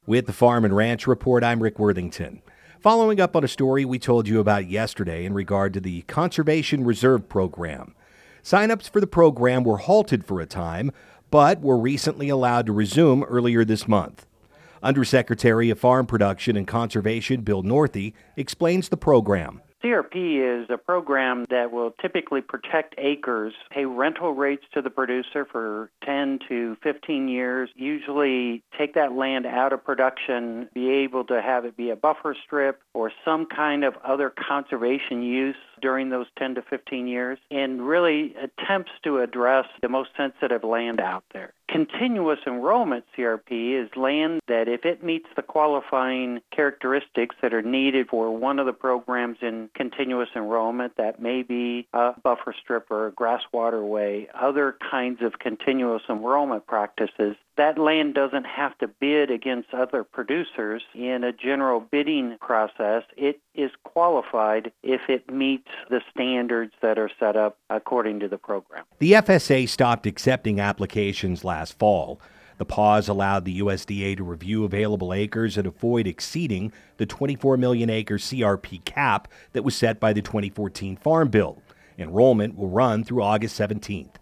With the Farm and Ranch Report, I'm Rick Worthington. Following up on a story we told you about yesterday in regard to the Conservation Reserve Program. Sign-ups for the program were halted for a time, but were recently allowed to resume earlier this month. Undersecretary of Farm Production and Conservation Bill Northey explains the program. CRP is a program that will typically protect acres, pay rental rates to the producer for 10 to 15 years, usually take that land out of production, be able to have it be a buffer strip or some kind of other conservation use during those 10 to 15 years, and really attempts to address the most sensitive land out there. Continuous enrollment CRP is land that if it meets the qualifying characteristics that are needed for one of the programs in continuous enrollment, that may be a buffer strip or a grass waterway, other kinds of continuous enrollment practices, that land doesn't have to bid against other producers in a general bidding process. It is qualified if it meets the standards that are set up according to the program. The FSA stopped accepting applications last fall. The pause allowed the USDA to review available acres and avoid exceeding the 24 million acre CRP cap that was set by the 2014 Farm Bill. Enrollment will run through August 17th.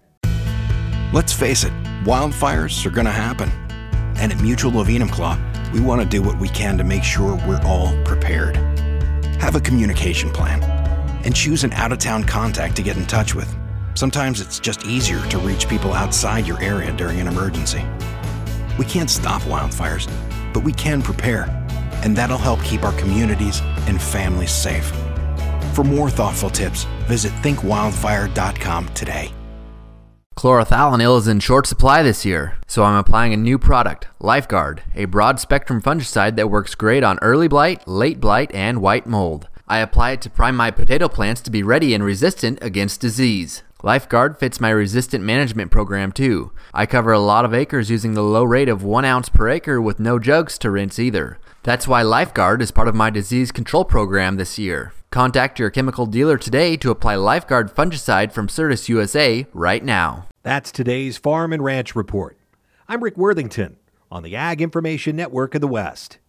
Let's face it, wildfires are going to happen. And at Mutual of Enumclaw, we want to do what we can to make sure we're all prepared. Have a communication plan and choose an out-of-town contact to get in touch with. Sometimes it's just easier to reach people outside your area during an emergency. We can't stop wildfires, but we can prepare, and that'll help keep our communities and families safe. For more thoughtful tips, visit thinkwildfire.com today. Chlorothalonil is in short supply this year, so I'm applying a new product, LifeGuard, a broad-spectrum fungicide that works great on early blight, late blight, and white mold. I apply it to prime my potato plants to be ready and resistant against disease. LifeGuard fits my resistant management program too. I cover a lot of acres using the low rate of 1 ounce per acre with no jugs to rinse either. That's why LifeGuard is part of my disease control program this year. Contact your chemical dealer today to apply LifeGuard fungicide from Certis USA right now. That's today's Farm and Ranch Report. I'm Rick Worthington on the Ag Information Network of the West.